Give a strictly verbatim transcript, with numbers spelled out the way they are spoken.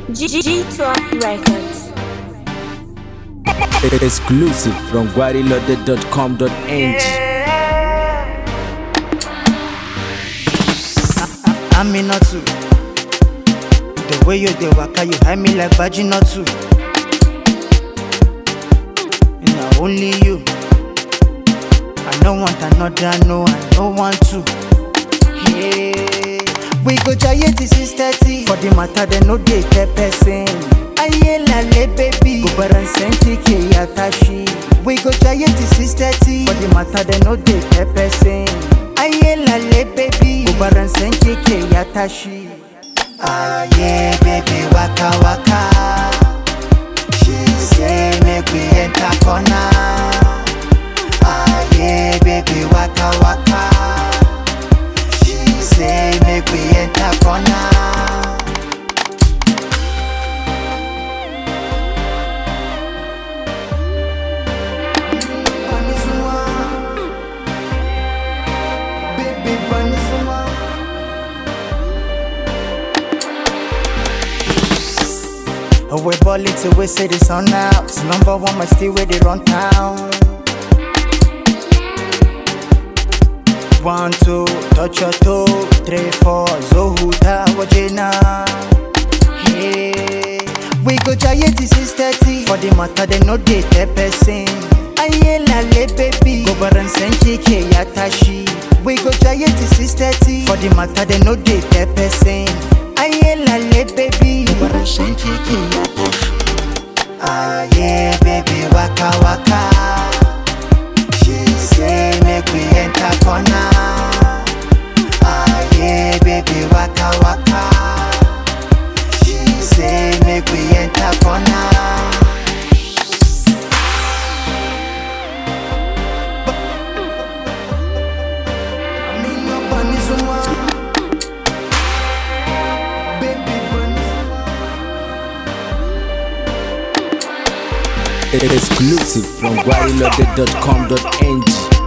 G twelve Records. Exclusive from guarilode dot com dot n g. I'm in not too. The way you dey waka, you hide me like virgin not too. Now only you. I don't want another, no, I don't want to. Hey, we go giant this is thirty. For the matter, they no dey tell person. Aye lale baby, go bar and senti ke yatashi. We go giant this is thirty. For the matter, they no dey tell person. Aye lale baby, go bar and senti ke yatashi. Aye baby, waka waka. She say make we enter corner. Aye baby, waka waka. She say make we enter corner. Oh, we ball it till we say the sun out. Number one, my still where they run town. One, two, touch your toe. Three, four, Zohuta, Wajena. Hey, we go giant this is thirty. For the matter, they know they tell person. Aye lale baby, go bar and senti ke yatashi. We go giant this is thirty. For the matter, they know they tell person. Aye lale baby, go bar and senti ke yatashi. Aye baby, waka waka. She say make we enter corner. Aye baby, waka waka. She say make we enter corner. Exclusive from guarilode dot com dot n g.